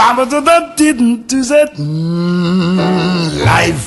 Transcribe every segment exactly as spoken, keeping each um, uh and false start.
Mama do that didn't do that. Mm, life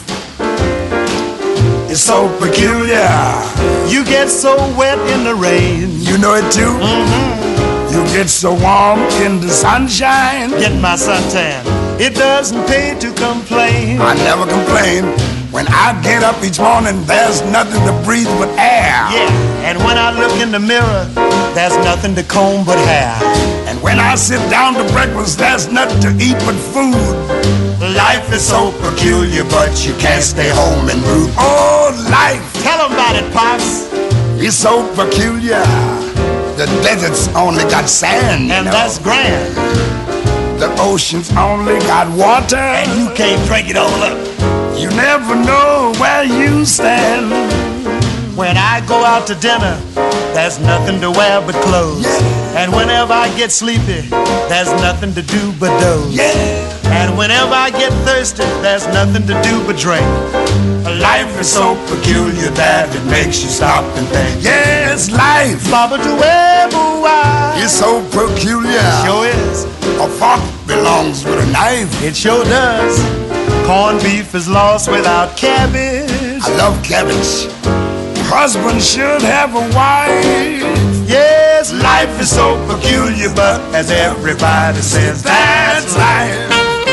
is so peculiar. You get so wet in the rain. You know it too? Mm-hmm. You get so warm in the sunshine. Get my suntan. It doesn't pay to complain. I never complain. When I get up each morning, there's nothing to breathe but air. Yeah, and when I look in the mirror, there's nothing to comb but hair. And when I sit down to breakfast, there's nothing to eat but food. Life is so peculiar, but you can't stay home and brood. Oh, life. Tell 'em about it, Pops. It's so peculiar. The deserts only got sand, and know? That's grand. The oceans only got water, and you can't drink it all up. You never know where you stand. When I go out to dinner, there's nothing to wear but clothes. Yeah. And whenever I get sleepy, there's nothing to do but doze. Yeah. And whenever I get thirsty, there's nothing to do but drink. Life is so peculiar that it makes you stop and think. Yes, life. Baba do It's so peculiar. Sure is. A fork belongs with a knife. It sure does. Corned beef is lost without cabbage. I love cabbage. Husband should have a wife. Yes, life is so peculiar, but as everybody says, that's life.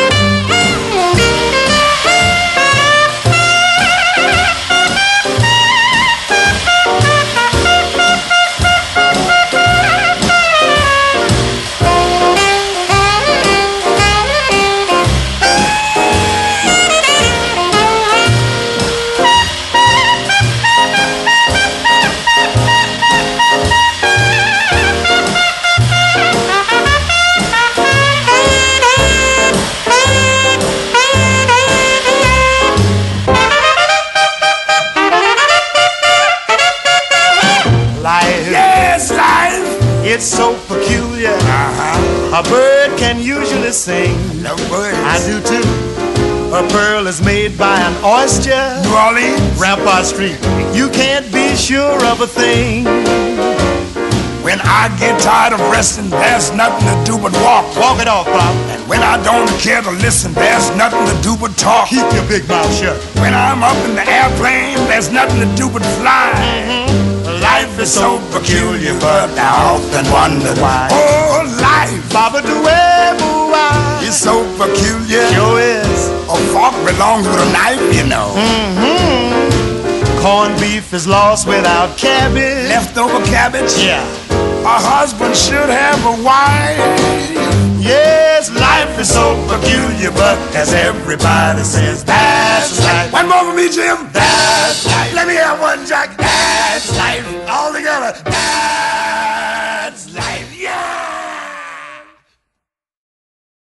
It's so peculiar. Uh-huh. A bird can usually sing. No birds. I do too. A pearl is made by an oyster. New Orleans. Rampart Street. You can't be sure of a thing. When I get tired of resting, there's nothing to do but walk. Walk it off, Pop. And when I don't care to listen, there's nothing to do but talk. Keep your big mouth shut. When I'm up in the airplane, there's nothing to do but fly. Mm-hmm. Life is so peculiar, but I often wonder why. Oh, life, Baba do why it's so peculiar. Sure is. A fork belongs with a knife, you know. Mm-hmm. Corned beef is lost without cabbage. Leftover cabbage. Yeah. A husband should have a wife. Yes, life is so peculiar, but as everybody says, that's life. One more for me, Jim. That's life. Let me have one, Jack.